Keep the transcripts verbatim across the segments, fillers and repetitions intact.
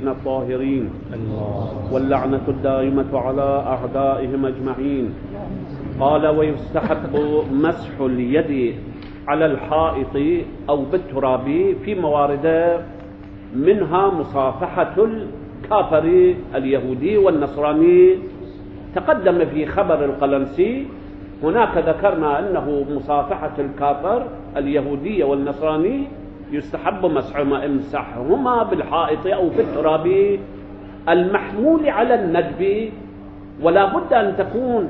الطيبين الطاهرين، واللعنة الدائمة على أعدائهم أجمعين. قال: ويستحب مسح اليد على الحائط أو بالتراب في موارد منها مصافحة الكافر اليهودي والنصراني. تقدم في خبر القلنسي هناك ذكرنا أنه مصافحة الكافر اليهودي والنصراني يستحب مسحهما بالحائط أو بالتراب المحمول على الندب، ولا بد أن تكون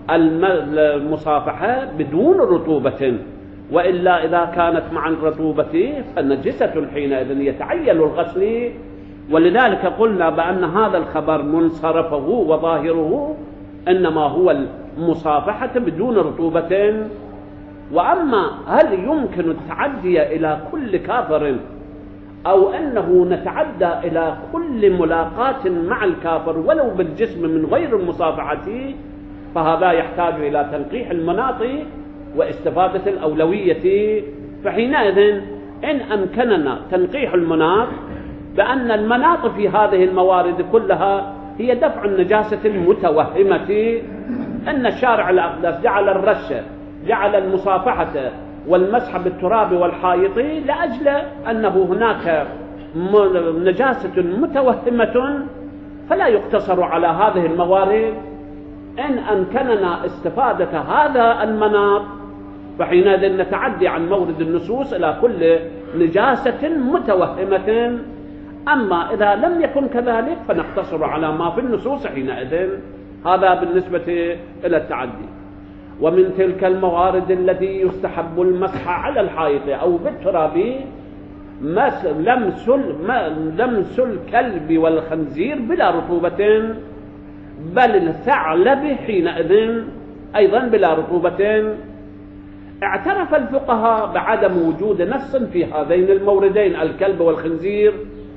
المصافحة بدون رطوبة، وإلا إذا كانت مع الرطوبة فنجسة حينئذ يتعين الغسل. ولذلك قلنا بأن هذا الخبر منصرفه وظاهره إنما هو المصافحة بدون رطوبة. وأما هل يمكن التعدي إلى كل كافر أو أنه نتعدى إلى كل ملاقاة مع الكافر ولو بالجسم من غير المصافحة، فهذا يحتاج إلى تنقيح المناط واستفادة الأولوية. فحينئذ إن أمكننا تنقيح المناط بأن المناط في هذه الموارد كلها هي دفع النجاسة المتوهمة، أن الشارع الأقدس جعل الرشة جعل المصافحة والمسح بالتراب والحائط لأجل أنه هناك نجاسة متوهمة، فلا يقتصر على هذه الموارد. إن أمكننا استفادة هذا المناط فحينئذ نتعدي عن مورد النصوص إلى كل نجاسة متوهمة. أما إذا لم يكن كذلك فنقتصر على ما في النصوص حينئذ. هذا بالنسبة إلى التعدي. ومن تلك الموارد التي يستحب المسح على الحائط أو بالتراب لمس لمس الكلب والخنزير بلا رطوبة، بل الثعلب حينئذ أيضا بلا رطوبة. اعترف الفقهاء بعدم وجود نص في هذين الموردين الكلب والخنزير،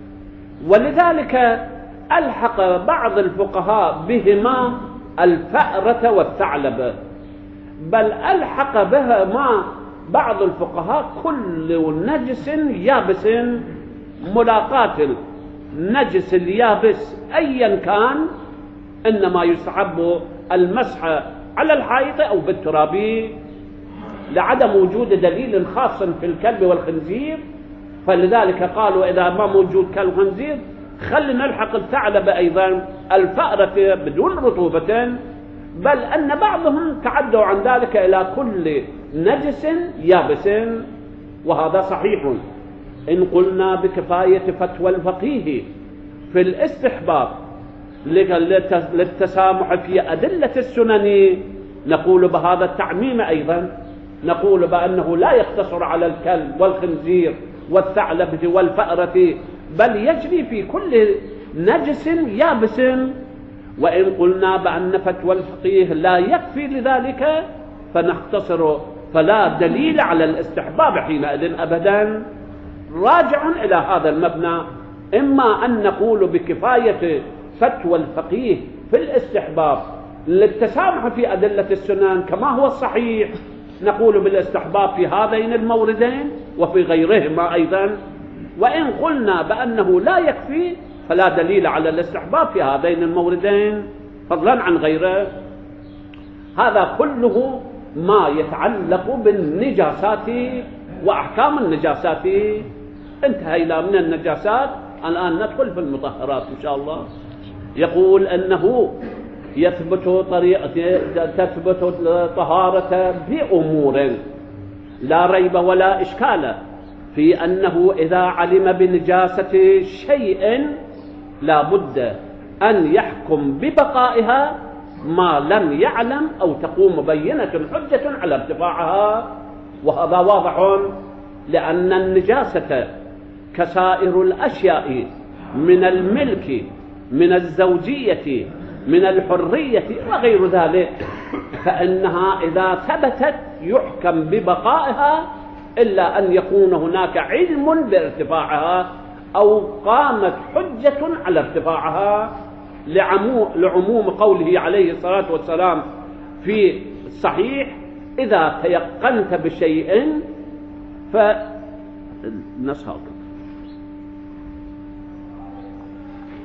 ولذلك ألحق بعض الفقهاء بهما الفأرة والثعلب، بل ألحق بهما بعض الفقهاء كل نجس يابس. ملاقاة النجس اليابس أيا كان إنما يستحب المسح على الحائط أو بالتراب لعدم وجود دليل خاص في الكلب والخنزير. فلذلك قالوا إذا ما موجود كلب وخنزير خلنا نلحق الثعلب أيضا الفأرة بدون رطوبة، بل أن بعضهم تعدوا عن ذلك إلى كل نجس يابس، وهذا صحيح. إن قلنا بكفاية فتوى الفقيه في الاستحباب للتسامح في أدلة السنن نقول بهذا التعميم أيضا، نقول بأنه لا يقتصر على الكلب والخنزير والثعلب والفأرة، بل يجري في كل نجس يابس. وإن قلنا بأن فتوى الفقيه لا يكفي لذلك فنختصر، فلا دليل على الاستحباب حينئذ أبدا. راجع إلى هذا المبنى، إما أن نقول بكفاية فتوى الفقيه في الاستحباب للتسامح في أدلة السنن كما هو الصحيح، نقول بالاستحباب في هذين الموردين وفي غيرهما أيضا. وإن قلنا بأنه لا يكفي فلا دليل على الاستحباب في هذين الموردين فضلا عن غيره. هذا كله ما يتعلق بالنجاسات وأحكام النجاسات. انتهينا من النجاسات، الآن ندخل في المطهرات إن شاء الله. يقول أنه يثبت طريقة تثبت الطهارة بأمور لا ريب ولا إشكال في أنه إذا علم بنجاسة شيء لا بد أن يحكم ببقائها ما لم يعلم أو تقوم بينة حجة على ارتفاعها، وهذا واضح، لأن النجاسة كسائر الأشياء من الملك من الزوجية من الحرية وغير ذلك، فإنها إذا ثبتت يحكم ببقائها إلا أن يكون هناك علم بارتفاعها أو قامت حجة على ارتفاعها، لعموم قوله عليه الصلاة والسلام في الصحيح: إذا تيقنت بشيء فنصهر.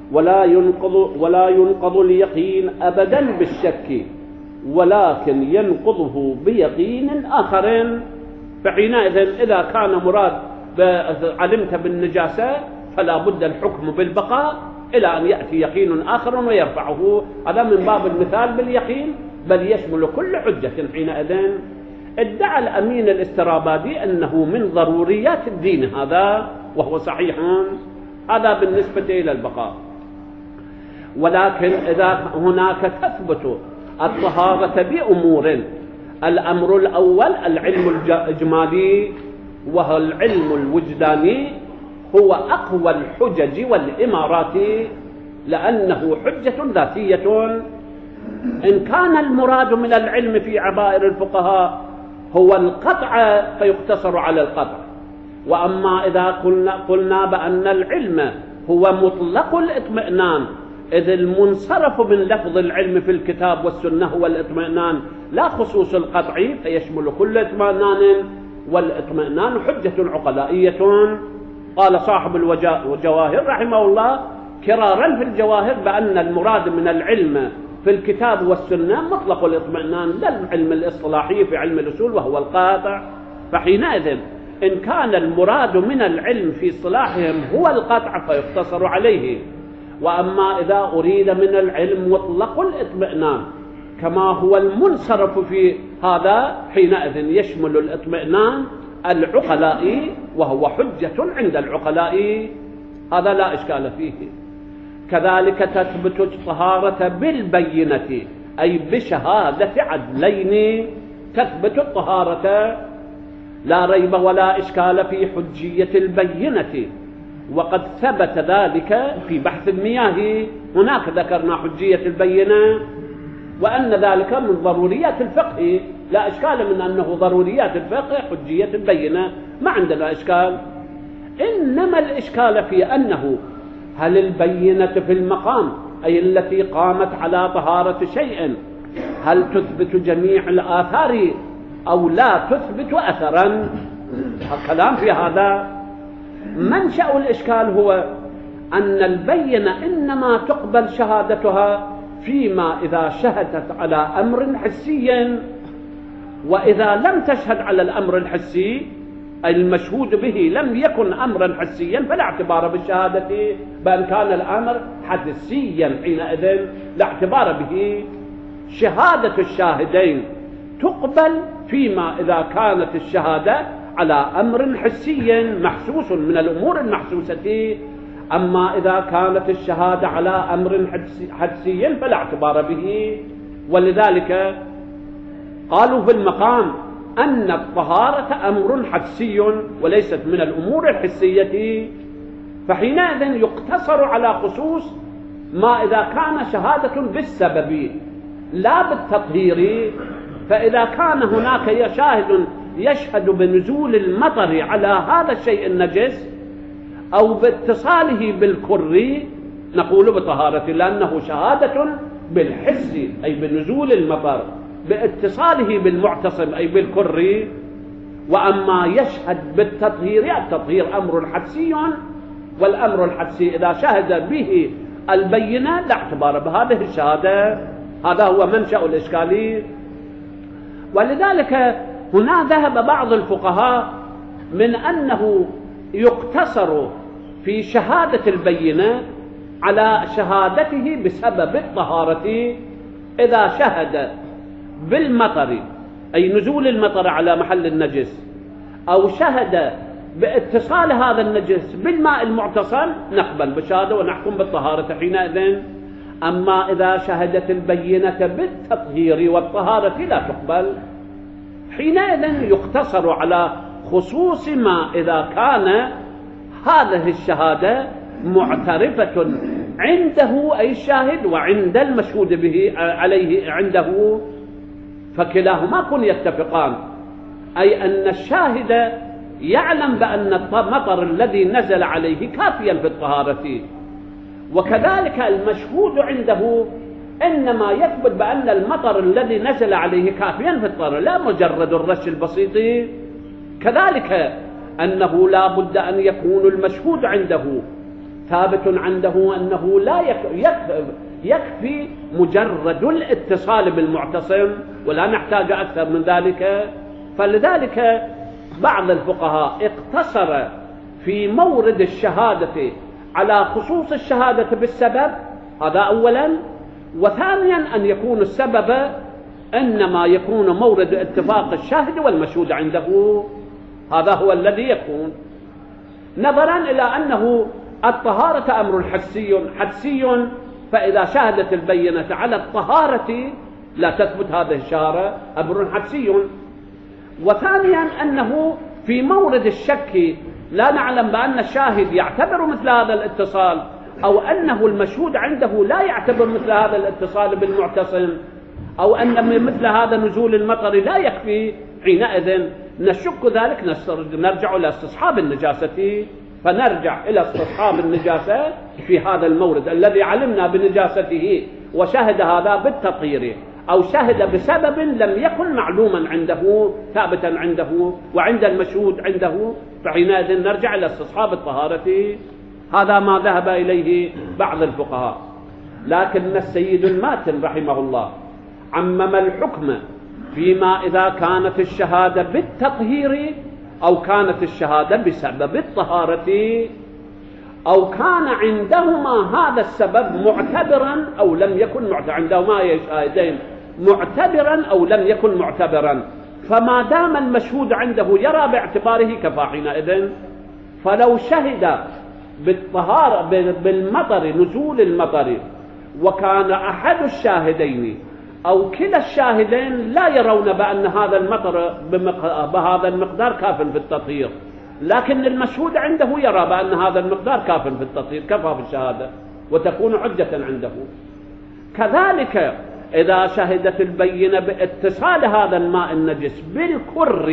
ولا ينقض ولا ينقض اليقين أبدا بالشك، ولكن ينقضه بيقين آخر. فحينئذ إذا كان مراد علمت بالنجاسة فلا بد الحكم بالبقاء إلى أن يأتي يقين آخر ويرفعه. هذا من باب المثال باليقين، بل يشمل كل حجة. حينئذ ادعى الأمين الاسترابادي أنه من ضروريات الدين هذا، وهو صحيح، هذا بالنسبة إلى البقاء. ولكن إذا هناك تثبت الطهارة بأمور: الأمر الأول العلم الإجمالي، وهو العلم الوجداني، هو أقوى الحجج والإمارات، لأنه حجة ذاتية. إن كان المراد من العلم في عبائر الفقهاء هو القطع فيقتصر على القطع. وأما إذا قلنا, قلنا بأن العلم هو مطلق الاطمئنان، إذ المنصرف من لفظ العلم في الكتاب والسنة هو الاطمئنان لا خصوص القطع، فيشمل كل اطمئنان، والاطمئنان حجة عقلائية. قال صاحب الجواهر رحمه الله كرارا في الجواهر بأن المراد من العلم في الكتاب والسنة مطلق الاطمئنان، لا العلم الاصطلاحي في علم الأصول وهو القاطع. فحينئذ إن كان المراد من العلم في اصطلاحهم هو القطع فيقتصر عليه. وأما إذا أريد من العلم مطلق الاطمئنان كما هو المنصرف في هذا، حينئذ يشمل الاطمئنان العقلائي، وهو حجة عند العقلاء، هذا لا إشكال فيه. كذلك تثبت الطهارة بالبينة، أي بشهادة عدلين تثبت الطهارة، لا ريب ولا إشكال في حجية البينة، وقد ثبت ذلك في بحث المياه. هناك ذكرنا حجية البينة وأن ذلك من ضروريات الفقه، لا إشكال من أنه ضروريات الفقه حجية البينة، ما عندنا إشكال. إنما الإشكال في أنه هل البينة في المقام، أي التي قامت على طهارة شيء، هل تثبت جميع الآثار أو لا تثبت أثرا؟ الكلام في هذا. منشأ الإشكال هو أن البينة إنما تقبل شهادتها فيما إذا شهدت على أمر حسي، وإذا لم تشهد على الأمر الحسي المشهود به لم يكن أمرا حسيا فلا اعتبار بالشهادة، بل كان الأمر حسيا، حينئذ لا اعتبار به. شهادة الشاهدين تقبل فيما إذا كانت الشهادة على أمر حسي محسوس من الأمور المحسوسة، أما إذا كانت الشهادة على أمر حدسي فلا اعتبار به. ولذلك قالوا في المقام أن الطهارة أمر حدسي وليست من الأمور الحسية، فحينئذ يقتصر على خصوص ما إذا كان شهادة بالسبب لا بالتطهير. فإذا كان هناك شاهد يشهد بنزول المطر على هذا الشيء النجس أو باتصاله بالكر نقول بطهارة، لأنه شهادة بالحس أي بنزول المطر، باتصاله بالمعتصم أي بالكر. وأما يشهد بالتطهير، التطهير أمر حدسي، والأمر الحدسي إذا شهد به البينة لا اعتبار بهذه الشهادة. هذا هو منشأ الإشكالي. ولذلك هنا ذهب بعض الفقهاء من أنه يقتصر في شهادة البينة على شهادته بسبب الطهارة. إذا شهد بالمطر أي نزول المطر على محل النجس، أو شهد باتصال هذا النجس بالماء المعتصم نقبل بشهادة ونحكم بالطهارة حينئذ. أما إذا شهدت البينة بالتطهير والطهارة لا تقبل، حينئذ يقتصر على خصوص ما إذا كان هذه الشهادة معترفة عنده أي الشاهد وعند المشهود به عليه عنده، فكلاهما كن يتفقان، أي أن الشاهد يعلم بأن المطر الذي نزل عليه كافيا في الطهارة، وكذلك المشهود عنده إنما يثبت بأن المطر الذي نزل عليه كافيا في الطهارة لا مجرد الرش البسيط. كذلك أنه لا بد أن يكون المشهود عنده ثابت عنده أنه لا يكفي مجرد الاتصال بالمعتصم ولا نحتاج أكثر من ذلك. فلذلك بعض الفقهاء اقتصر في مورد الشهادة على خصوص الشهادة بالسبب، هذا أولا. وثانيا أن يكون السبب إنما يكون مورد اتفاق الشاهد والمشهود عنده، هذا هو الذي يكون، نظرا إلى أنه الطهارة أمر حدسي حدسي فإذا شهدت البينة على الطهارة لا تثبت هذه الشهادة، أمر حدسي. وثانيا أنه في مورد الشك لا نعلم بأن الشاهد يعتبر مثل هذا الاتصال أو أنه المشهود عنده لا يعتبر مثل هذا الاتصال بالمعتصم، أو أن مثل هذا نزول المطر لا يكفي، حينئذ نشك ذلك نرجع إلى استصحاب النجاسة، فنرجع إلى استصحاب النجاسة في هذا المورد الذي علمنا بنجاسته وشهد هذا بالتطهير أو شهد بسبب لم يكن معلوما عنده ثابتا عنده وعند المشهود عنده، فحينئذ نرجع إلى استصحاب الطهارة. هذا ما ذهب إليه بعض الفقهاء. لكن السيد الماتن رحمه الله عمم الحكم فيما إذا كانت الشهادة بالتطهير أو كانت الشهادة بسبب الطهارة أو كان عندهما هذا السبب معتبرا أو لم يكن معتبرا، عندهما شاهدين معتبرا أو لم يكن معتبرا، فما دام المشهود عنده يرى باعتباره كفى حينئذ. فلو شهد بالطهارة بالمطر نزول المطر وكان أحد الشاهدين أو كلا الشاهدين لا يرون بأن هذا المطر بهذا المقدار كاف في التطهير، لكن المشهود عنده يرى بأن هذا المقدار كاف في التطهير، كفى بالشهادة وتكون حجة عنده. كذلك إذا شهدت البينة باتصال هذا الماء النجس بالكر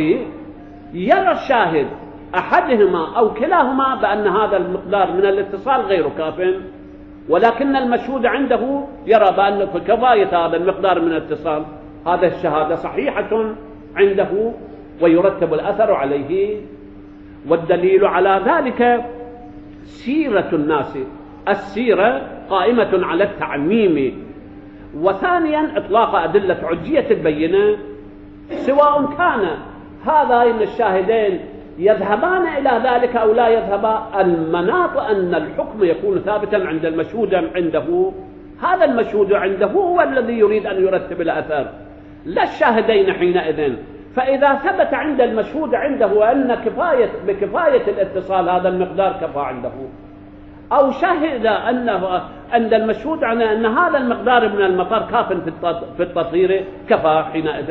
يرى الشاهد أحدهما أو كلاهما بأن هذا المقدار من الاتصال غير كاف، ولكن المشهود عنده يرى بأن كفاية هذا المقدار من الاتصال، هذا الشهادة صحيحة عنده ويرتب الأثر عليه. والدليل على ذلك سيرة الناس، السيرة قائمة على التعميم. وثانيا إطلاق أدلة عجية البينة، سواء كان هذين الشاهدين يذهبان إلى ذلك أو لا يذهبان، المناط أن الحكم يكون ثابتا عند المشهود عنده، هذا المشهود عنده هو الذي يريد أن يرتب الأثر لا الشاهدين حينئذ. فإذا ثبت عند المشهود عنده أن كفاية بكفاية الاتصال هذا المقدار كفى عنده، أو شهد أنه عند المشهود عن أن هذا المقدار من المطر كاف في التطهير كفى حينئذ.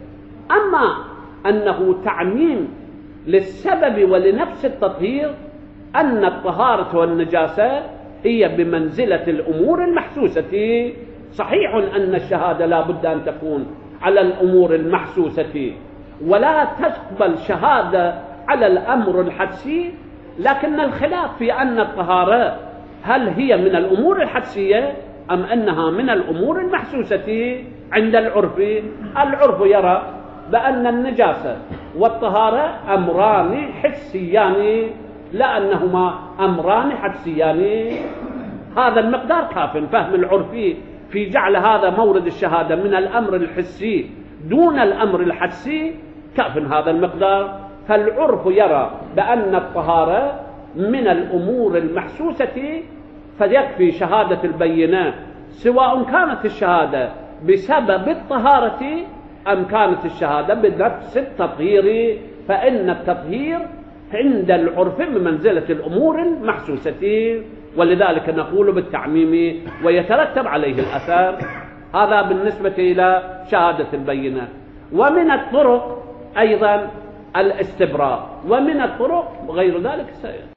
أما أنه تعميم للسبب ولنفس التطهير، أن الطهارة والنجاسة هي بمنزلة الأمور المحسوسة. صحيح أن الشهادة لا بد أن تكون على الأمور المحسوسة ولا تقبل شهادة على الأمر الحدسي، لكن الخلاف في أن الطهارة هل هي من الأمور الحدسية أم أنها من الأمور المحسوسة عند العرف. العرف يرى بأن النجاسة والطهارة أمران حسيان لا أنهما أمران حدسيان. هذا المقدار كاف، فهم العرفي في جعل هذا مورد الشهادة من الأمر الحسي دون الأمر الحدسي كاف هذا المقدار. فالعرف يرى بأن الطهارة من الأمور المحسوسة فيكفي شهادة البينة، سواء كانت الشهادة بسبب الطهارة أم كانت الشهادة بنفس التطهير، فإن التطهير عند العرف بمنزلة الأمور المحسوسة، ولذلك نقول بالتعميم ويترتب عليه الأثر. هذا بالنسبة إلى شهادة البينة. ومن الطرق أيضا الاستبراء، ومن الطرق غير ذلك سيئة.